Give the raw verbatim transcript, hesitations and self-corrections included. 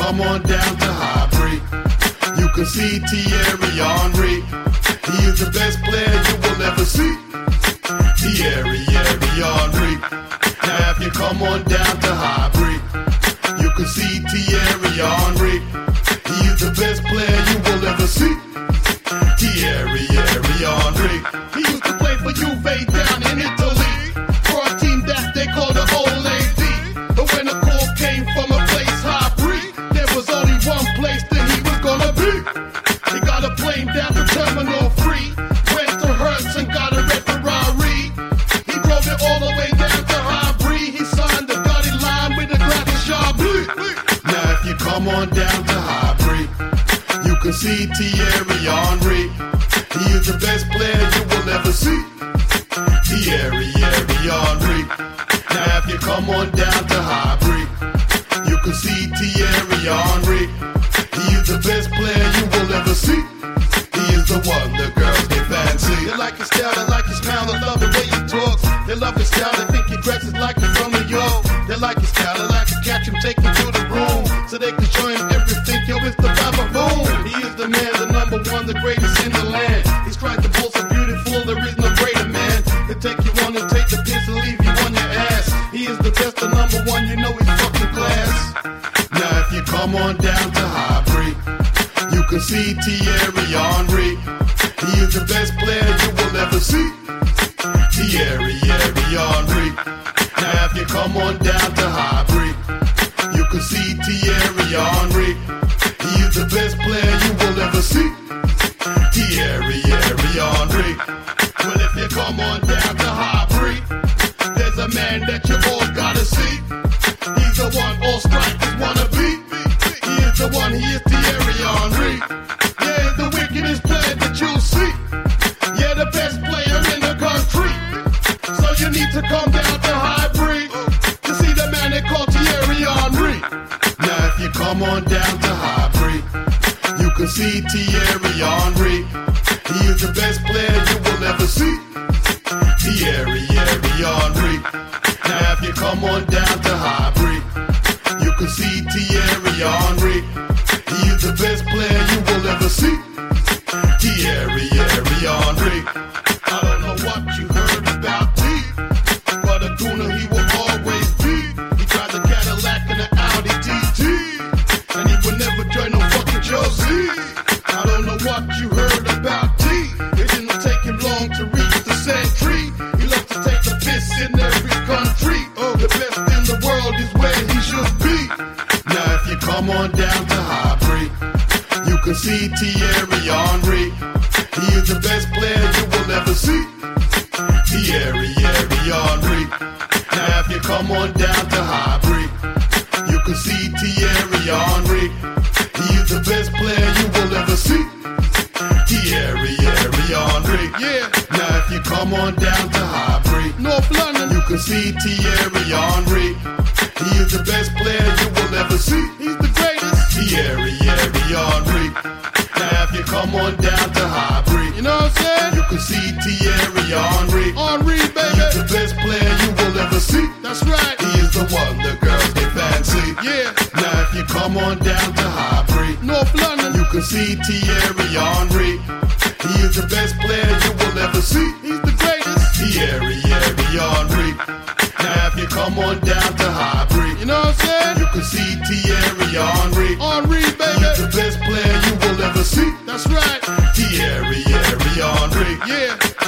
come on down to Hybrid, you can see Thierry Henry. He is the best player you will ever see. Thierry, Thierry Henry. Now if you come on down to Hybrid, you can see Thierry Henry. He is the best player you will ever see. Thierry, Thierry Henry. He used to play for Juve down in Italy, for a team that they call the Old Lady. But when the call came from a place Hybrid, there was only one place that he was gonna be. He got a plane down to Terminal three, went to Hertz and got a red Ferrari. He drove it all the way down to Hybrid. He signed the dotted line with a glass of Chablis. Now if you come on down to Hybrid, you can see Thierry Henry. He is the best player you will ever see. Thierry, Thierry Henry. Now if you come on down to Hybrid, you can see Thierry Henry. He is the best player you will ever see. He is the one the girls they fancy. They like his style, they like his smile, they love the way he talks. They love his style, they think he dresses like he's from New York. They like his style, they like to catch him, take him to the room, so they can show him everything. Yo, it's the Bababoom. He is the man, the number one, the greatest in the land. He strikes the ball so beautiful, there is no greater man. They take you on and take the piss and leave you on your ass. He is the best, the number one, you know he's fucking class. Now if you come on down to Hybrid, you can see Thierry Henry. He is the best player you will ever see. Thierry, Thierry Henry. Now if you come on down to Hybrid, you can see Thierry Henry. He is the best player you will ever see. Thierry, Thierry Henry. Well, if you come on down to Hybrid, there's a man that you all gotta see. He's the one all strikers wanna be. He is the one, he is Thierry Henry. Yeah, he's the wickedest player that you'll see. Yeah, the best player in the country. So you need to come down to Hybrid to see the man they call Thierry Henry. Now if you come on down to Hybrid, you can see Thierry Henry. He is the best player you will ever see. Thierry, Thierry Henry. Now if you come on down to Hybrid, you can see Thierry Henry. He is the best player you will ever see. Thierry, Thierry Henry. I don't know what you heard about T, but a gooner he will always be. He drives a Cadillac and an Audi T T, and he will never join no fucking Josie. I don't know what you heard about T. It didn't take him long to reach the century. He loves to take the piss in every country. Oh, the best in the world is where he should be. Now if you come on down to Hybrid, you can see Thierry Henry. He is the best player you will ever see. Thierry, Thierry Henry. Now if you come on down to Hybrid, you can see Thierry Henry. He is the best player you will ever see. Thierry, Thierry Henry. Yeah. Now if you come on down to Hybrid, North London, you can see Thierry Henry. He is the best player you will ever see. He's the greatest. Thierry, Thierry Henry. Now if you come on down to Hybrid, you know what I'm saying? You can see Thierry Henry. Henry, baby. He is the best player you will ever see. That's right. He is the one the girls they fancy. Yeah. Now if you come on down to Hybrid, North London, you can see Thierry Henry. He is the best player you will ever see. He's the greatest. Thierry, Thierry Henry. Now if you come on down to Hybrid, you know what I'm saying? You can see Thierry Henry. Henry, baby. He is the best player you will ever see. That's right. Thierry, Thierry Henry. Yeah.